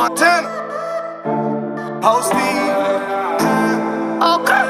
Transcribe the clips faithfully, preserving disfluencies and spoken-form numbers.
Montana. Posty. Okay.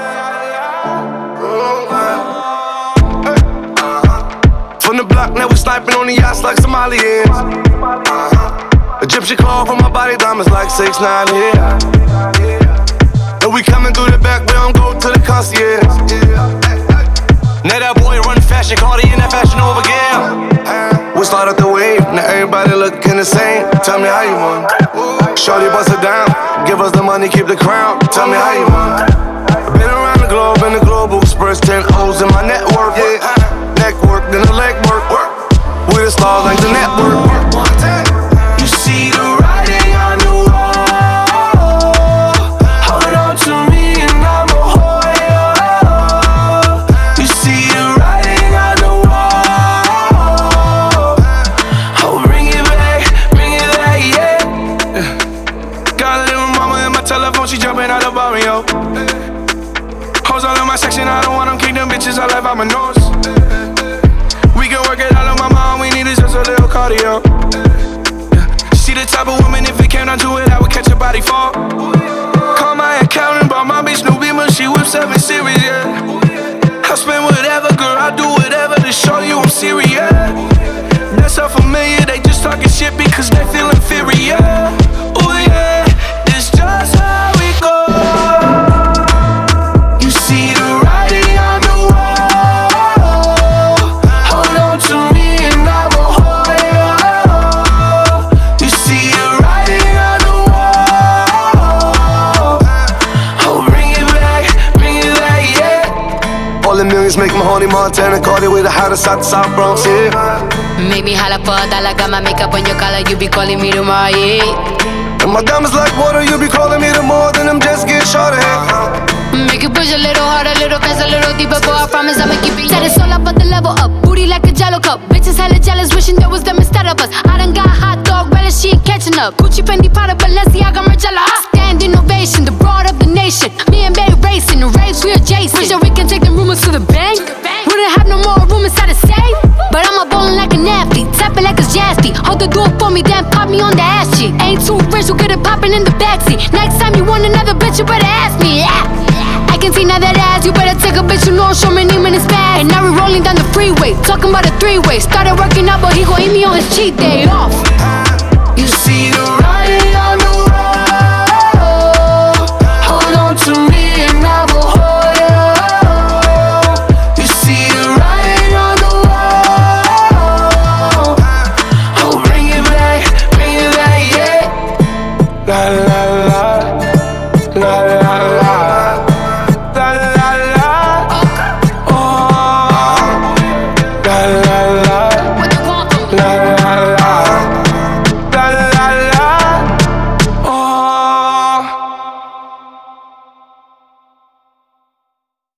From the block, now we sniping on the yachts like Somalians. Uh-huh. Egyptian call from my body, diamonds like six nine here. And we coming through the back, we don't go to the concierge. Now that boy run fashion, Cardi in that fashion over again. We start up the wave, now everybody looking the same. Tell me how you want. Shorty bust it down, give us the money, keep the crown. Tell me how you want. Been around the globe, in the global express, ten O's in my network. Yeah, neck work, then the leg work. We the stars like the network. You see the writing on the wall. Hold on to me and I'ma hold you. You see the writing on the wall. Oh, bring it back, bring it back, yeah. Got a little mama in my telephone, she jumping out the barrio. Hoes all in my section, I don't want them kick them bitches, I left out my nose. We can work it all on my mom, we need is just a little cardio. She the type of woman, if it came down to it, I would catch a body fall. Call my accountant, bought my bitch new Beamer, she whips seven series, yeah. I spend whatever, girl, I do whatever to show you I'm serious. That's so familiar, they just talking shit because they feel inferior. Ooh yeah, it's just how we go. You see the writing on the wall. Hold on to me and I will hold you. You see the writing on the wall. Oh, bring it back, bring it back, yeah. All the millions make my honey Montana, Cardi with the hottest out the South Bronx, yeah. Make me holla for a dollar, got my makeup on your collar, you be calling me tomorrow, yeah. And my diamonds like water, you be calling me the more than them just get shorter. Make you push a little harder, a little faster, a little deeper, boy, I promise I'ma keep it. Said it's all about the level up, booty like a jello cup. Bitches hella jealous, wishing there was them instead of us. I done got hot dog, relish, she ain't catching up. Gucci, Fendi, Prada, Balenciaga, Margiela. I stand innovation, the broad of the nation. Me and Bay racing, the raves we adjacent. Pretty sure we can take them rumors to the bank. Wouldn't have no more room inside the safe. But I'm a ballin' like an athlete, tap it like it's Jasty. Hold the door for me, then pop me on the ass cheek. Ain't too rich, we'll get it poppin' in the backseat. Next time you want another bitch, you better ask me. Yeah. I can see now that ass, you better take a bitch, you know show me name in his bag. And now we rolling down the freeway, talking about a three-way. Started working out, but he gon' eat me on his cheat day off. You see the writing on the wall. Hold on to me and I will hold you. You see the writing on the wall. Oh, bring it back, bring it back, yeah. La la la, la la la. La,